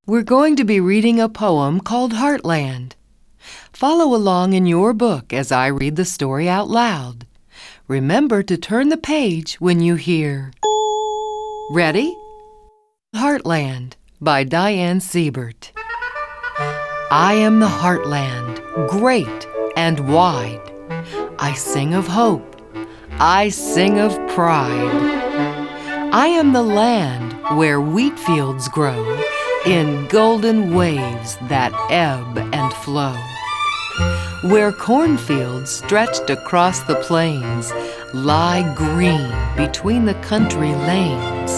We're going to be reading a poem called Heartland. Follow along in your book as I read the story out loud. Remember to turn the page when you hear. Ready? Heartland by Diane Siebert. I am the heartland, great and wide. I sing of hope, I sing of pride. I am the land where wheat fields grow in golden waves that ebb and flow, where cornfields stretched across the plains lie green between the country lanes.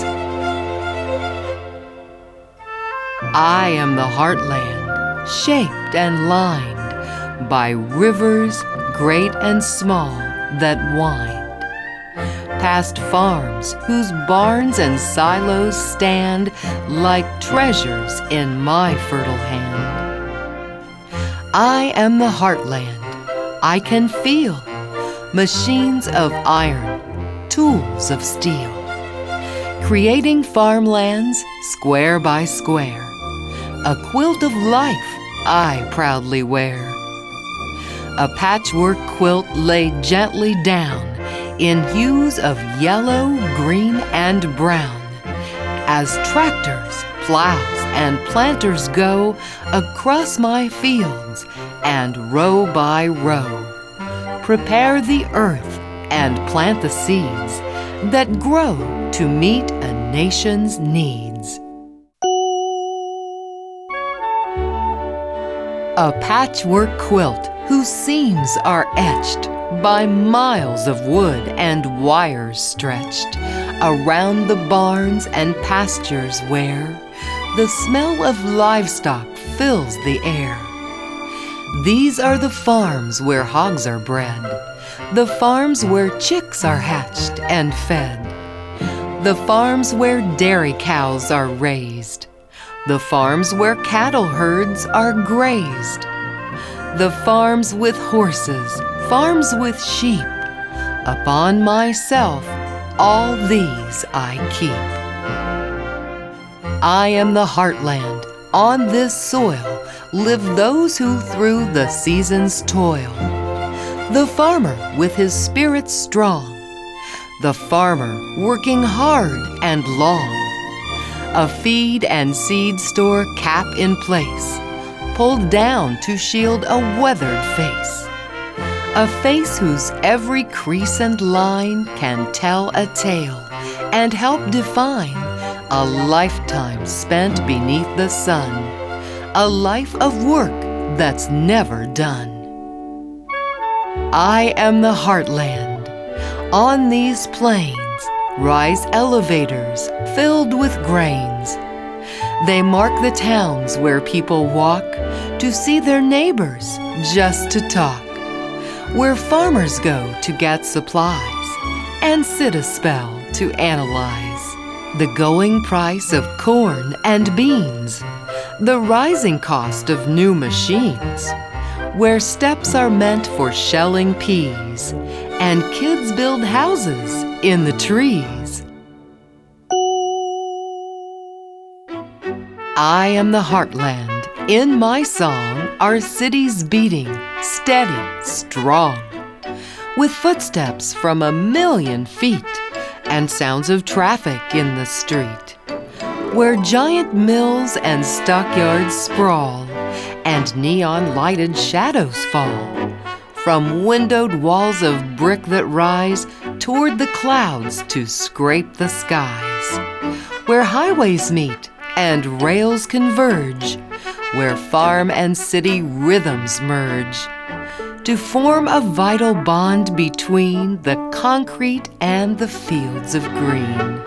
I am the heartland, shaped and lined by rivers great and small that wind past farms whose barns and silos stand like treasures in my fertile hand. I am the heartland. I can feel machines of iron, tools of steel, creating farmlands square by square, a quilt of life I proudly wear. A patchwork quilt laid gently down in hues of yellow, green, and brown, as tractors, plows, and planters go across my fields and row by row, prepare the earth and plant the seeds that grow to meet a nation's needs. A patchwork quilt whose seams are etched by miles of wood and wires stretched around the barns and pastures where the smell of livestock fills the air. These are the farms where hogs are bred, the farms where chicks are hatched and fed, the farms where dairy cows are raised, the farms where cattle herds are grazed, the farms with horses, farms with sheep. Upon myself all these I keep. I am the heartland. On this soil live those who through the seasons toil. The farmer with his spirit strong, the farmer working hard and long, a feed and seed store cap in place, pulled down to shield a weathered face, a face whose every crease and line can tell a tale and help define a lifetime spent beneath the sun, a life of work that's never done. I am the heartland. On these plains rise elevators filled with grains. They mark the towns where people walk to see their neighbors, just to talk, where farmers go to get supplies and sit a spell to analyze the going price of corn and beans, the rising cost of new machines, where steps are meant for shelling peas and kids build houses in the trees. I am the heartland. In my song are cities beating, steady, strong, with footsteps from 1,000,000 feet and sounds of traffic in the street, where giant mills and stockyards sprawl and neon-lighted shadows fall from windowed walls of brick that rise toward the clouds to scrape the skies, where highways meet and rails converge, where farm and city rhythms merge to form a vital bond between the concrete and the fields of green.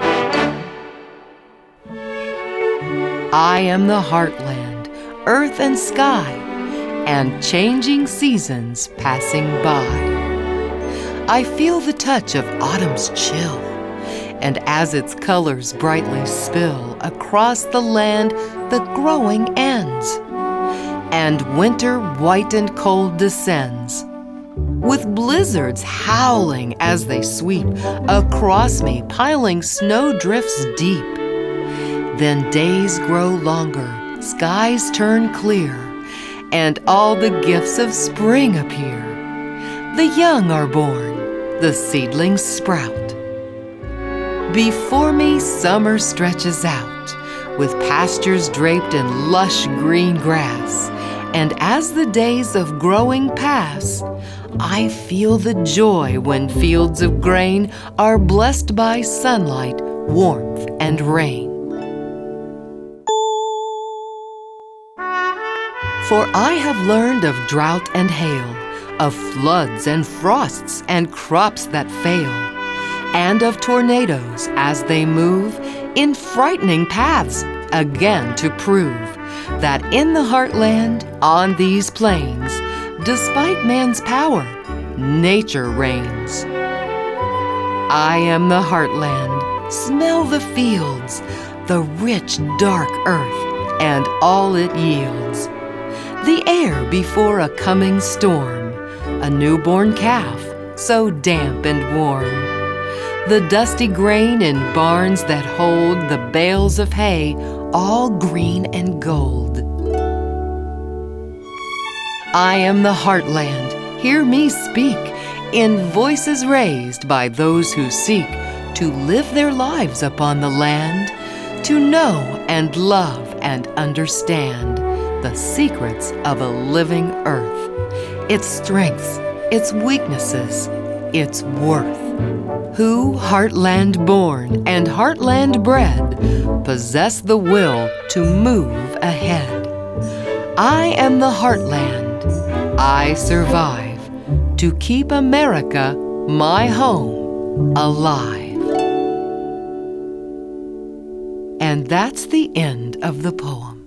I am the heartland, earth and sky, and changing seasons passing by. I feel the touch of autumn's chill, and as its colors brightly spill across the land, the growing ends, and winter white and cold descends, with blizzards howling as they sweep across me, piling snowdrifts deep. Then days grow longer, skies turn clear, and all the gifts of spring appear. The young are born, the seedlings sprout. Before me summer stretches out, with pastures draped in lush green grass, and as the days of growing pass, I feel the joy when fields of grain are blessed by sunlight, warmth, and rain. For I have learned of drought and hail, of floods and frosts and crops that fail, and of tornadoes as they move in frightening paths, again to prove that in the heartland, on these plains, despite man's power, nature reigns. I am the heartland. Smell the fields, the rich, dark earth, and all it yields. The air before a coming storm, a newborn calf, so damp and warm. The dusty grain in barns that hold the bales of hay, all green and gold. I am the heartland, hear me speak, in voices raised by those who seek to live their lives upon the land, to know and love and understand the secrets of a living earth, its strengths, its weaknesses, its worth. Who, heartland born and heartland bred, possess the will to move ahead. I am the heartland. I survive to keep America, my home, alive. And that's the end of the poem.